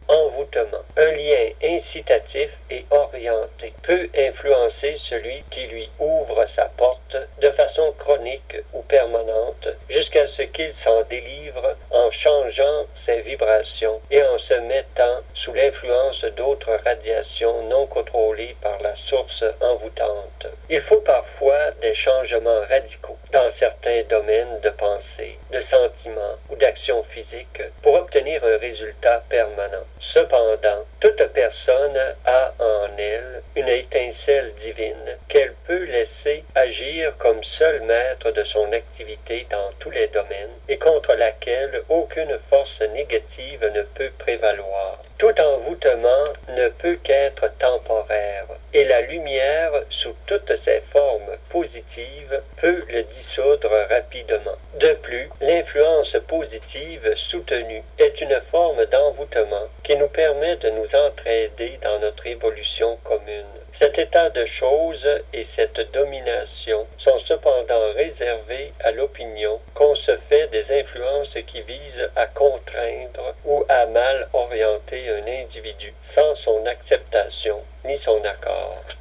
envoûtement. Un lien incitatif et orienté peut influencer celui qui lui ouvre sa porte de façon chronique ou permanente jusqu'à ce qu'il s'en délivre en changeant ses vibrations et en se mettant sous l'influence d'autres radiations non contrôlées par la source envoûtante. Il faut parfois des changements radicaux dans certains domaines de pensée, de sentiment ou d'action physique pour obtenir un résultat permanent. Cependant, toute personne a en elle une étincelle divine qu'elle peut laisser agir comme seul maître de son activité dans tous les domaines et contre laquelle aucune force négative ne peut prévaloir. Tout envoûtement ne peut qu'être temporaire, et la lumière, sous toutes ses formes positives, peut le dissoudre rapidement. De plus, l'influence positive soutenue est une forme d'envoûtement qui nous permet de nous entraider dans notre évolution commune. Cet état de choses et cette domination sont cependant réservés à l'opinion qu'on se fait des influences qui visent à contraindre ou à mal orienter un individu sans son acceptation ni son accord.